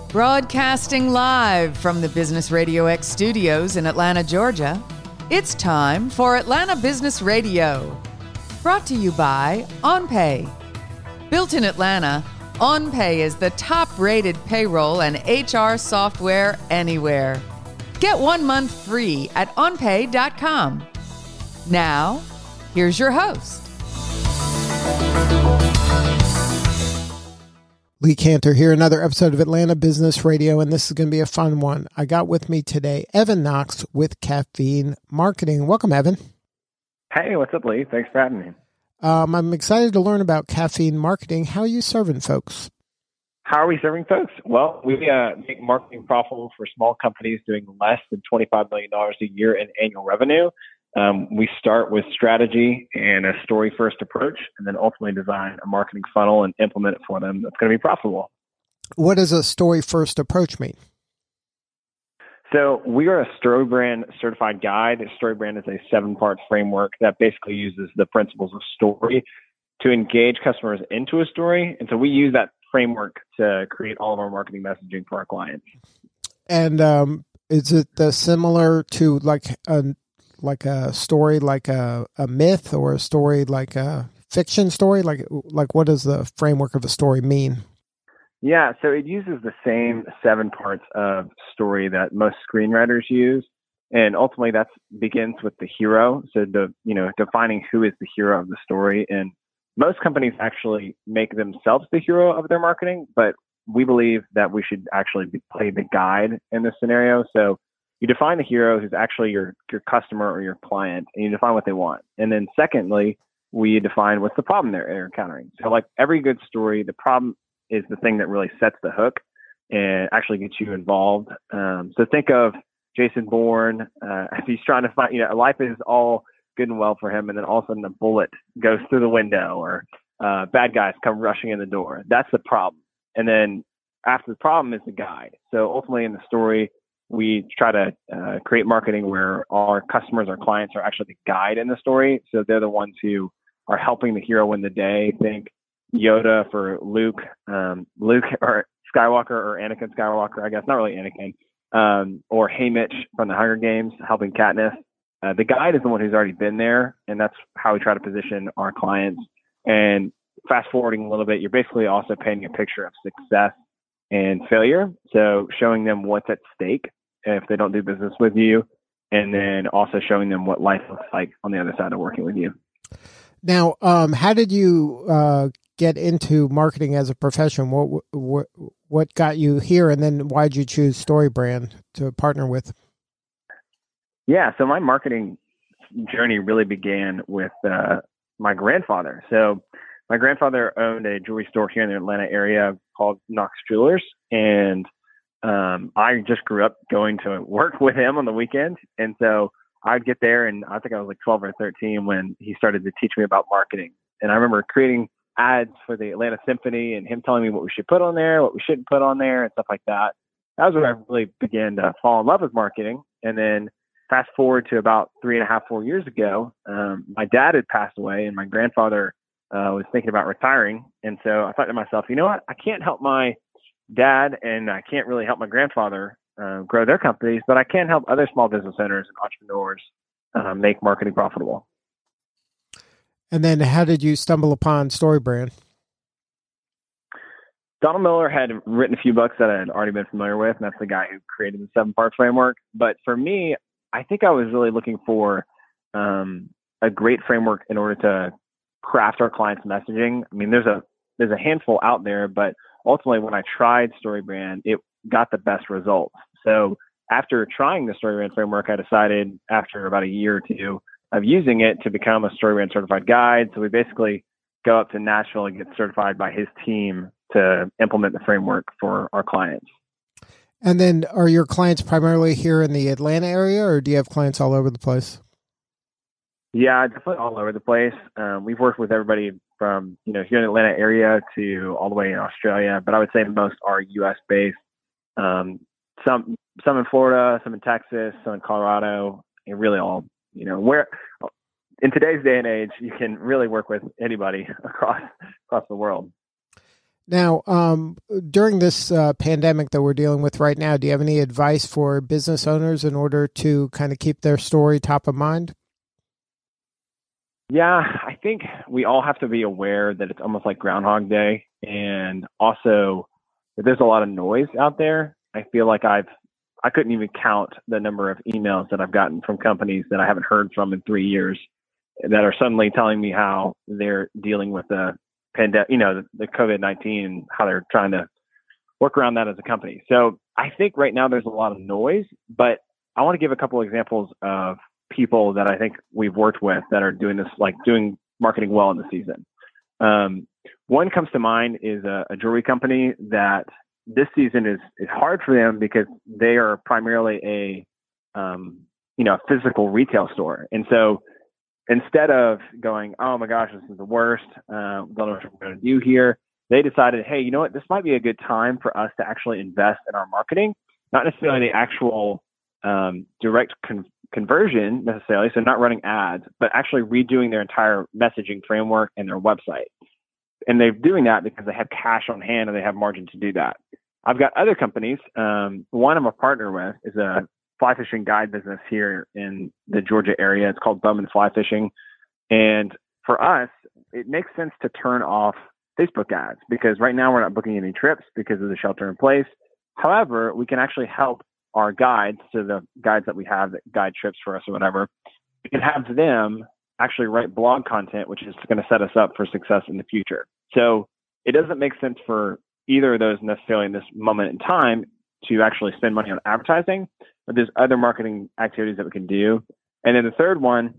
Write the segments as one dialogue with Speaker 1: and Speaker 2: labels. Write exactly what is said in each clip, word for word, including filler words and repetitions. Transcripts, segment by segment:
Speaker 1: Broadcasting live from the Business Radio X studios in Atlanta, Georgia, it's time for Atlanta Business Radio. Brought to you by OnPay. Built in Atlanta, OnPay is the top-rated payroll and H R software anywhere. Get one month free at on pay dot com. Now, here's your host.
Speaker 2: Lee Cantor here, another episode of Atlanta Business Radio, and this is going to be a fun one. I got with me today Evan Knox with Caffeine Marketing. Welcome, Evan.
Speaker 3: Hey, what's up, Lee? Thanks for having me.
Speaker 2: Um, I'm excited to learn about Caffeine Marketing. How are you serving folks?
Speaker 3: How are we serving folks? Well, we uh, make marketing profitable for small companies doing less than twenty-five million dollars a year in annual revenue. Um, we start with strategy and a story-first approach, and then ultimately design a marketing funnel and implement it for them that's going to be profitable.
Speaker 2: What does a story-first approach mean?
Speaker 3: So we are a StoryBrand certified guide. StoryBrand is a seven-part framework that basically uses the principles of story to engage customers into a story. And so we use that framework to create all of our marketing messaging for our clients.
Speaker 2: And um, is it uh, similar to like a like a story, like a, a myth, or a story like a fiction story? Like, like what does the framework of a story mean?
Speaker 3: Yeah, so it uses the same seven parts of story that most screenwriters use. And ultimately that begins with the hero. So the, you know, defining who is the hero of the story. And most companies actually make themselves the hero of their marketing, but we believe that we should actually be, play the guide in this scenario. So you define the hero who's actually your, your customer or your client, and you define what they want. And then secondly, we define what's the problem they're, they're encountering. So like every good story, the problem is the thing that really sets the hook and actually gets you involved. Um, so think of Jason Bourne. Uh, if he's trying to find, you know, life is all good and well for him, and then all of a sudden a bullet goes through the window, or uh, bad guys come rushing in the door. That's the problem. And then after the problem is the guide. So ultimately in the story, we try to uh, create marketing where our customers, our clients are actually the guide in the story. So they're the ones who are helping the hero win the day. Think Yoda for Luke, um, Luke or Skywalker, or Anakin Skywalker, I guess, not really Anakin, um, or Haymitch from the Hunger Games helping Katniss. Uh, the guide is the one who's already been there, and that's how we try to position our clients. And fast forwarding a little bit, you're basically also painting a picture of success and failure. So showing them what's at stake if they don't do business with you, and then also showing them what life looks like on the other side of working with you.
Speaker 2: Now, um, how did you uh, get into marketing as a profession? What, what what got you here, and then why did you choose StoryBrand to partner with?
Speaker 3: Yeah, so my marketing journey really began with uh, my grandfather. So my grandfather owned a jewelry store here in the Atlanta area called Knox Jewelers, and um, I just grew up going to work with him on the weekend. And so I'd get there, and I think I was like twelve or thirteen when he started to teach me about marketing. And I remember creating ads for the Atlanta Symphony and him telling me what we should put on there, what we shouldn't put on there, and stuff like that. That was when I really began to fall in love with marketing. And then fast forward to about three and a half, four years ago, um, my dad had passed away, and my grandfather uh, was thinking about retiring. And so I thought to myself, you know what? I can't help my dad, and I can't really help my grandfather uh, grow their companies, but I can help other small business owners and entrepreneurs uh, make marketing profitable.
Speaker 2: And then how did you stumble upon StoryBrand?
Speaker 3: Donald Miller had written a few books that I had already been familiar with, and that's the guy who created the seven-part framework. But for me, I think I was really looking for um, a great framework in order to craft our clients' messaging. I mean, there's a there's a handful out there, but ultimately when I tried StoryBrand, it got the best results. So after trying the StoryBrand framework, I decided after about a year or two of using it to become a StoryBrand certified guide. So we basically go up to Nashville and get certified by his team to implement the framework for our clients.
Speaker 2: And then are your clients primarily here in the Atlanta area, or do you have clients all over the place?
Speaker 3: Yeah, definitely all over the place. Um, we've worked with everybody from, you know, here in the Atlanta area to all the way in Australia, but I would say most are U S based. Um, some, some in Florida, some in Texas, some in Colorado, and really all, you know, where in today's day and age, you can really work with anybody across, across the world.
Speaker 2: Now, um, during this uh, pandemic that we're dealing with right now, do you have any advice for business owners in order to kind of keep their story top of mind?
Speaker 3: Yeah, I think we all have to be aware that it's almost like Groundhog Day, and also that there's a lot of noise out there. I feel like I've I couldn't even count the number of emails that I've gotten from companies that I haven't heard from in three years that are suddenly telling me how they're dealing with the pandemic, you know, the, the COVID nineteen, and how they're trying to work around that as a company. So I think right now there's a lot of noise, but I want to give a couple examples of people that I think we've worked with that are doing this, like doing marketing well in the season. Um, one comes to mind is a, a jewelry company that this season is, is hard for them because they are primarily a, um, you know, a physical retail store. And so instead of going, oh my gosh, this is the worst, uh, don't know what we're going to do here, they decided, hey, you know what, this might be a good time for us to actually invest in our marketing, not necessarily the actual um, direct con- conversion necessarily, so not running ads, but actually redoing their entire messaging framework and their website. And they're doing that because they have cash on hand and they have margin to do that. I've got other companies. Um, one I'm a partner with is a fly fishing guide business here in the Georgia area. It's called Bowman Fly Fishing. And for us, it makes sense to turn off Facebook ads because right now we're not booking any trips because of the shelter in place. However, we can actually help our guides, so the guides that we have that guide trips for us or whatever, we can have them actually write blog content, which is going to set us up for success in the future. So it doesn't make sense for either of those necessarily in this moment in time to actually spend money on advertising, but there's other marketing activities that we can do. And then the third one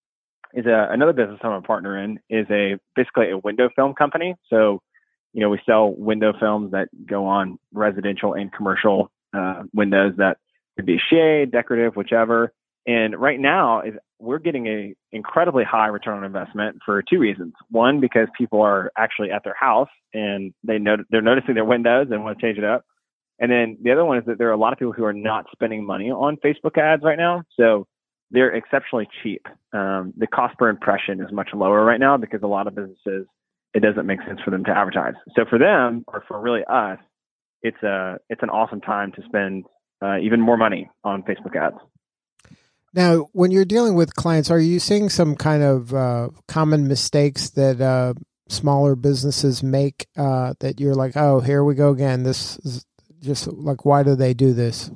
Speaker 3: is a, another business I'm a partner in is a basically a window film company. So, you know, we sell window films that go on residential and commercial uh, windows that could be shade, decorative, whichever. And right now is we're getting a incredibly high return on investment for two reasons. One, because people are actually at their house and they know they're noticing their windows and want to change it up. And then the other one is that there are a lot of people who are not spending money on Facebook ads right now. So they're exceptionally cheap. Um, the cost per impression is much lower right now because a lot of businesses, it doesn't make sense for them to advertise. So for them, or for really us, it's a it's an awesome time to spend uh, even more money on Facebook ads.
Speaker 2: Now, when you're dealing with clients, are you seeing some kind of uh, common mistakes that uh, smaller businesses make uh, that you're like, oh, here we go again. This is just like, why do they do this?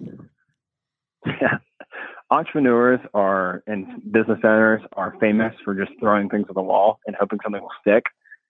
Speaker 3: Yeah. Entrepreneurs are and business owners are famous for just throwing things at the wall and hoping something will stick.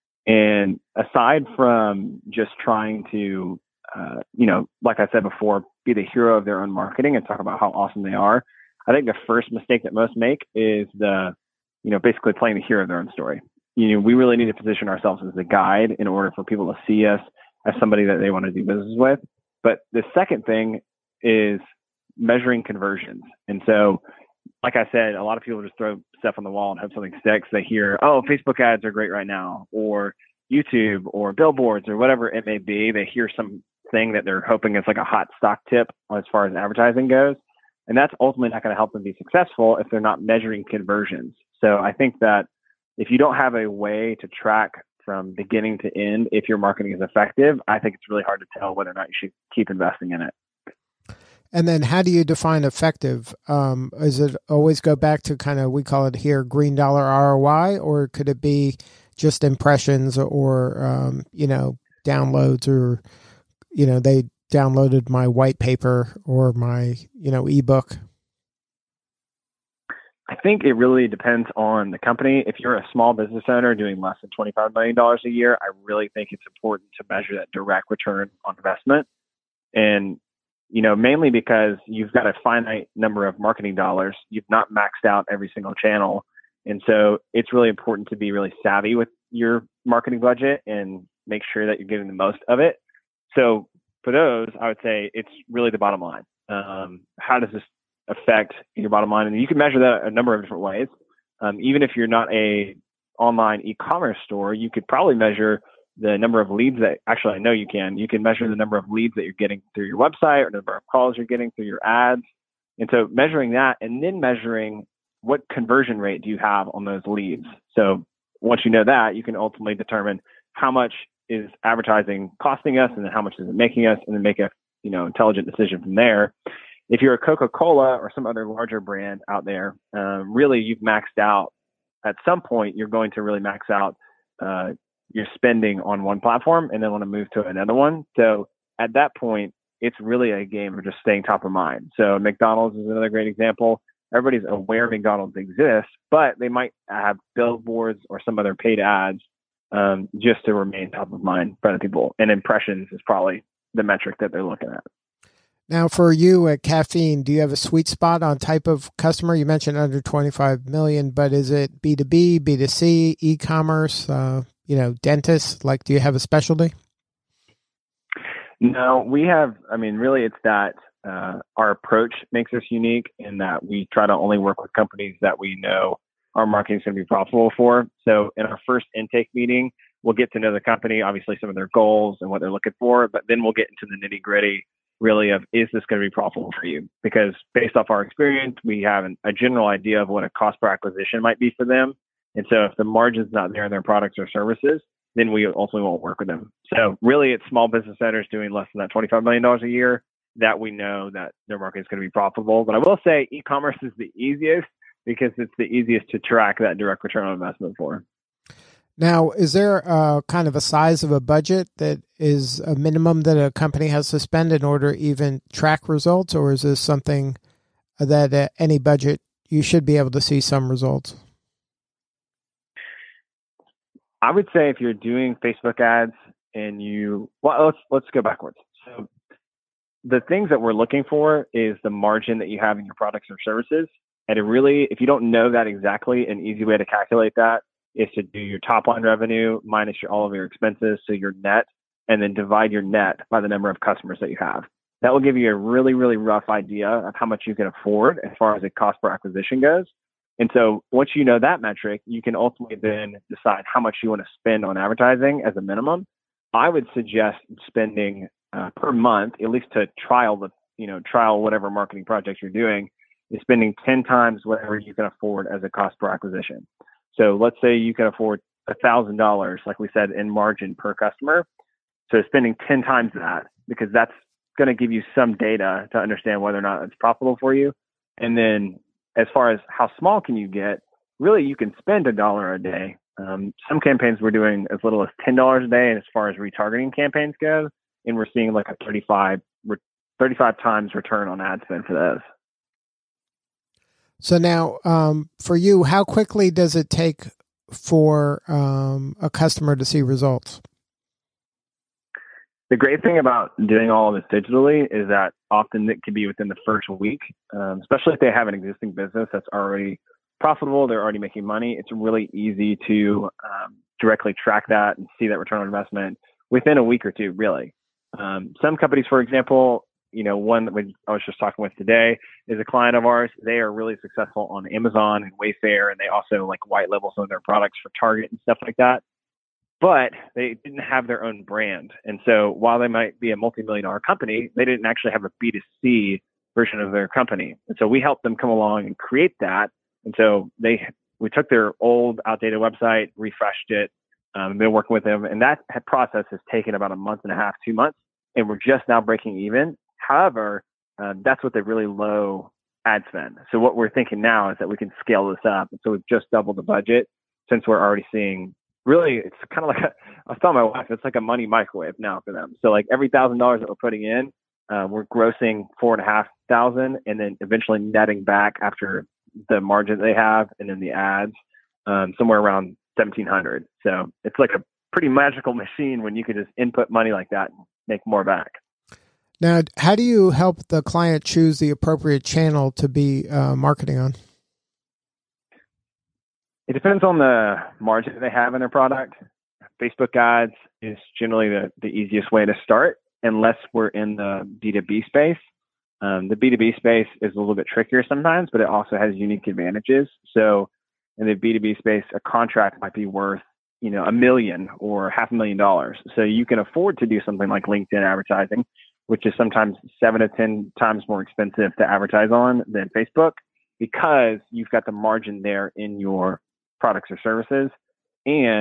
Speaker 3: And aside from just trying to, uh, you know, like I said before, be the hero of their own marketing and talk about how awesome they are, I think the first mistake that most make is the, you know, basically playing the hero of their own story. You know, we really need to position ourselves as the guide in order for people to see us as somebody that they want to do business with. But the second thing is measuring conversions. And so, like I said, a lot of people just throw stuff on the wall and hope something sticks. They hear, oh, Facebook ads are great right now, or YouTube or billboards or whatever it may be. They hear something that they're hoping is like a hot stock tip as far as advertising goes. And that's ultimately not going to help them be successful if they're not measuring conversions. So I think that if you don't have a way to track from beginning to end, if your marketing is effective, I think it's really hard to tell whether or not you should keep investing in it.
Speaker 2: And then how do you define effective? Um, is it always go back to kind of, we call it here, green dollar R O I, or could it be just impressions or, um, you know, downloads or, you know, they downloaded my white paper or my, you know, ebook?
Speaker 3: I think it really depends on the company. If you're a small business owner doing less than twenty-five million dollars a year, I really think it's important to measure that direct return on investment. And, you know, mainly because you've got a finite number of marketing dollars. You've not maxed out every single channel. And so it's really important to be really savvy with your marketing budget and make sure that you're getting the most of it. So for those, I would say it's really the bottom line. Um, how does this affect your bottom line? And you can measure that a number of different ways. Um, even if you're not a online e-commerce store, you could probably measure the number of leads that, actually, I know you can. You can measure the number of leads that you're getting through your website or the number of calls you're getting through your ads. And so measuring that and then measuring what conversion rate do you have on those leads. So once you know that, you can ultimately determine how much is advertising costing us, and then how much is it making us, and then make a you know intelligent decision from there. If you're a Coca-Cola or some other larger brand out there, um, really you've maxed out. At some point, you're going to really max out uh, your spending on one platform and then want to move to another one. So at that point, it's really a game of just staying top of mind. So McDonald's is another great example. Everybody's aware McDonald's exists, but they might have billboards or some other paid ads um, just to remain top of mind for other people. And impressions is probably the metric that they're looking at.
Speaker 2: Now, for you at Caffeine, do you have a sweet spot on type of customer? You mentioned under twenty-five million, but is it B two B, B two C, e-commerce, uh, you know, dentists? Like, do you have a specialty?
Speaker 3: No, we have, I mean, really it's that uh, our approach makes us unique in that we try to only work with companies that we know our marketing is going to be profitable for. So in our first intake meeting, we'll get to know the company, obviously some of their goals and what they're looking for, but then we'll get into the nitty gritty really of, is this going to be profitable for you? Because based off our experience, we have an, a general idea of what a cost per acquisition might be for them. And so if the margin's not there in their products or services, then we ultimately won't work with them. So really it's small business owners doing less than that twenty-five million dollars a year that we know that their market is going to be profitable. But I will say e-commerce is the easiest because it's the easiest to track that direct return on investment for.
Speaker 2: Now, is there a kind of a size of a budget that is a minimum that a company has to spend in order to even track results? Or is this something that at any budget you should be able to see some results?
Speaker 3: I would say if you're doing Facebook ads and you, well, let's, let's go backwards. So the things that we're looking for is the margin that you have in your products or services. And it really, if you don't know that exactly, an easy way to calculate that is to do your top line revenue minus your, all of your expenses, so your net, and then divide your net by the number of customers that you have. That will give you a really, really rough idea of how much you can afford as far as the cost per acquisition goes. And so once you know that metric, you can ultimately then decide how much you want to spend on advertising as a minimum. I would suggest spending uh, per month, at least to trial the, you know, trial whatever marketing projects you're doing, is spending ten times whatever you can afford as a cost per acquisition. So let's say you can afford one thousand dollars, like we said, in margin per customer. So spending ten times that, because that's going to give you some data to understand whether or not it's profitable for you. And then as far as how small can you get, really you can spend a dollar a day. Um, some campaigns we're doing as little as ten dollars a day. And as far as retargeting campaigns go, and we're seeing like a thirty-five, thirty-five times return on ad spend for those.
Speaker 2: So now, um, for you, how quickly does it take for um, a customer to see results?
Speaker 3: The great thing about doing all of this digitally is that often it can be within the first week, um, especially if they have an existing business that's already profitable, they're already making money. It's really easy to um, directly track that and see that return on investment within a week or two, really. Um, some companies, for example, you know, one that we, I was just talking with today is a client of ours. They are really successful on Amazon and Wayfair, and they also like white label some of their products for Target and stuff like that. But they didn't have their own brand. And so while they might be a multi-million dollar company, they didn't actually have a B two C version of their company. And so we helped them come along and create that. And so they, we took their old outdated website, refreshed it, um, been working with them. And that process has taken about a month and a half, two months. And we're just now breaking even. However, uh, that's with a really low ad spend. So what we're thinking now is that we can scale this up. And so we've just doubled the budget since we're already seeing, really, it's kind of like, a, I was telling my wife, it's like a money microwave now for them. So like every thousand dollars that we're putting in, uh, we're grossing four and a half thousand and then eventually netting back after the margin they have and then the ads, um, somewhere around seventeen hundred. So it's like a pretty magical machine when you can just input money like that and make more back.
Speaker 2: Now, how do you help the client choose the appropriate channel to be uh, marketing on?
Speaker 3: It depends on the margin that they have in their product. Facebook ads is generally the, the easiest way to start, unless we're in the B two B space. Um, the B two B space is a little bit trickier sometimes, but it also has unique advantages. So in the B two B space, a contract might be worth, you know, a million or half a million dollars. So you can afford to do something like LinkedIn advertising, which is sometimes seven to ten times more expensive to advertise on than Facebook, because you've got the margin there in your products or services. And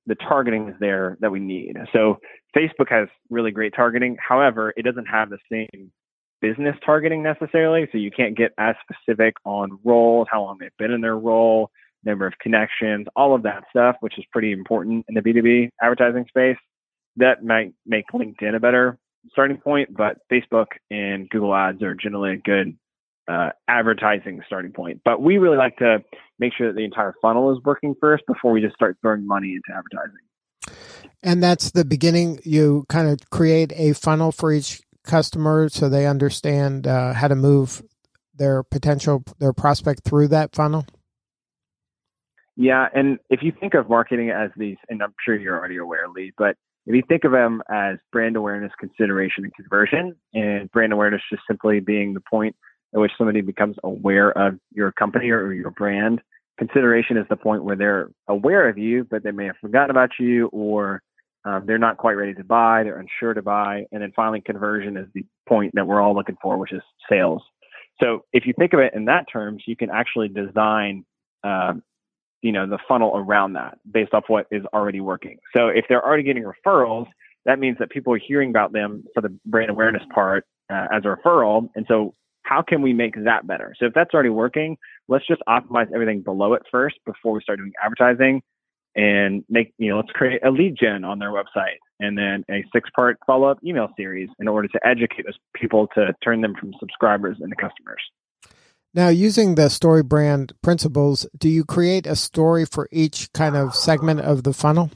Speaker 3: the targeting is there that we need. So Facebook has really great targeting. However, it doesn't have the same business targeting necessarily. So you can't get as specific on roles, how long they've been in their role, number of connections, all of that stuff, which is pretty important in the B two B advertising space. That might make LinkedIn a better starting point, but Facebook and Google Ads are generally a good uh, advertising starting point. But we really like to make sure that the entire funnel is working first before we just start throwing money into advertising.
Speaker 2: And that's the beginning. You kind of create a funnel for each customer so they understand uh, how to move their potential, their prospect through that funnel.
Speaker 3: Yeah. And if you think of marketing as these, and I'm sure you're already aware, Lee, but if you think of them as brand awareness, consideration, and conversion, and brand awareness just simply being the point at which somebody becomes aware of your company or your brand. Consideration is the point where they're aware of you, but they may have forgotten about you, or um, they're not quite ready to buy, they're unsure to buy. And then finally, conversion is the point that we're all looking for, which is sales. So if you think of it in that terms, you can actually design uh, you know, the funnel around that based off what is already working. So if they're already getting referrals, that means that people are hearing about them for the brand awareness part uh, as a referral. And so how can we make that better? So if that's already working, let's just optimize everything below it first before we start doing advertising, and make, you know, let's create a lead gen on their website and then a six part follow-up email series in order to educate those people to turn them from subscribers into customers.
Speaker 2: Now, using the story brand principles, do you create a story for each kind of segment of the funnel?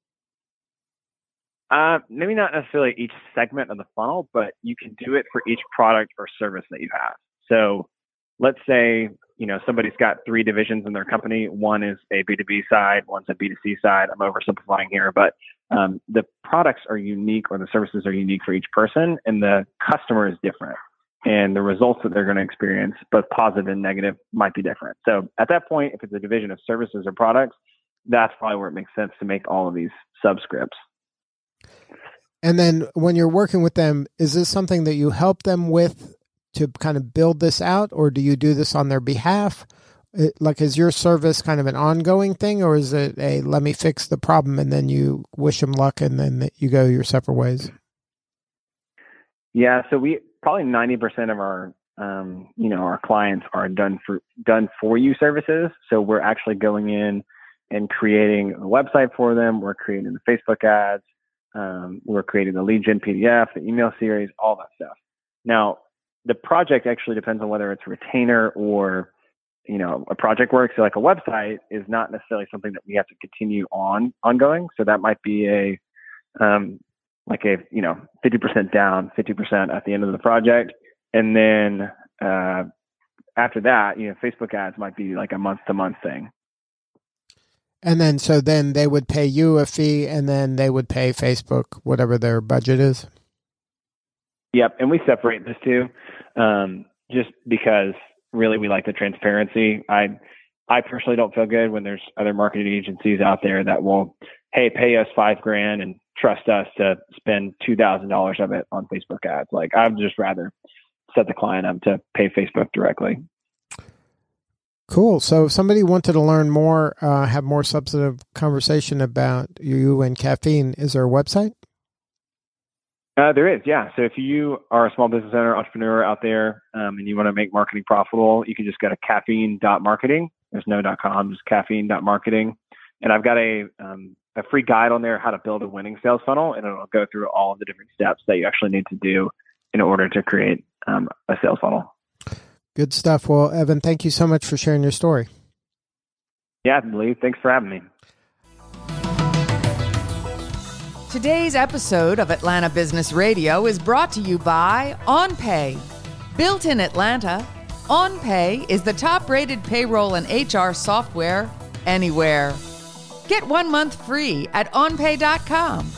Speaker 3: Uh, maybe not necessarily each segment of the funnel, but you can do it for each product or service that you have. So let's say, you know, somebody's got three divisions in their company. One is a B two B side, one's a B two C side. I'm oversimplifying here, but um, the products are unique, or the services are unique for each person, and the customer is different. And the results that they're going to experience, both positive and negative, might be different. So at that point, if it's a division of services or products, that's probably where it makes sense to make all of these subscripts.
Speaker 2: And then when you're working with them, is this something that you help them with to kind of build this out, or do you do this on their behalf? It, like, is your service kind of an ongoing thing, or is it a let me fix the problem and then you wish them luck and then you go your separate ways?
Speaker 3: Yeah, so we probably ninety percent of our um, you know, our clients are done for done for you services. So we're actually going in and creating a website for them. We're creating the Facebook ads. Um, we're creating the lead gen P D F, the email series, all that stuff. Now, the project actually depends on whether it's a retainer or, you know, a project work. So like a website is not necessarily something that we have to continue on ongoing. So that might be a, um, like a, you know, fifty percent down, fifty percent at the end of the project. And then, uh, after that, you know, Facebook ads might be like a month to month thing.
Speaker 2: And then, so then they would pay you a fee, and then they would pay Facebook whatever their budget is.
Speaker 3: Yep. And we separate this two, um, just because really we like the transparency. I, I personally don't feel good when there's other marketing agencies out there that will, hey, pay us five grand and trust us to spend two thousand dollars of it on Facebook ads. Like, I'd just rather set the client up to pay Facebook directly.
Speaker 2: Cool. So if somebody wanted to learn more, uh, have more substantive conversation about you and caffeine, is there a website?
Speaker 3: Uh, there is, yeah. So if you are a small business owner, entrepreneur out there, um, and you want to make marketing profitable, you can just go to caffeine dot marketing. There's no .com, just caffeine dot marketing. And I've got a um, a free guide on there, how to build a winning sales funnel, and it'll go through all of the different steps that you actually need to do in order to create um, a sales funnel.
Speaker 2: Good stuff. Well, Evan, thank you so much for sharing your story.
Speaker 3: Yeah, Lee, thanks for having me.
Speaker 1: Today's episode of Atlanta Business Radio is brought to you by OnPay. Built in Atlanta, OnPay is the top-rated payroll and H R software anywhere. Get one month free at on pay dot com.